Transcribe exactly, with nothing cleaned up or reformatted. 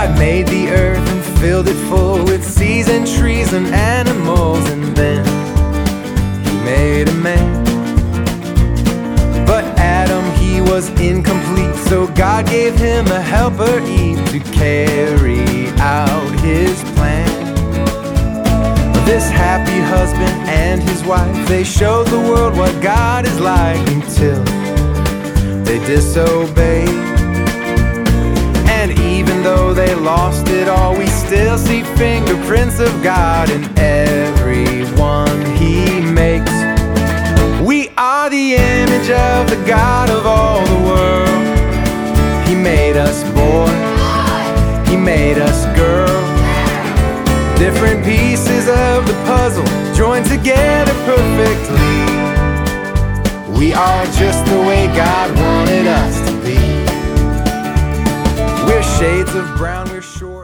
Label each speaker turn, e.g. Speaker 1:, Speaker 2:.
Speaker 1: God made the earth and filled it full with seas and trees and animals, and then He made a man. But Adam, he was incomplete, so God gave him a helper, Eve, to carry out His plan. This happy husband and his wife, they showed the world what God is like until they disobeyed. And even though they lost it all, we still see fingerprints of God in everyone He makes. We are the image of the God of all the world. He made us boy, He made us girl. Different pieces of the puzzle joined together perfectly. We are just the way God wanted us to be. We're shades of brown, we're short.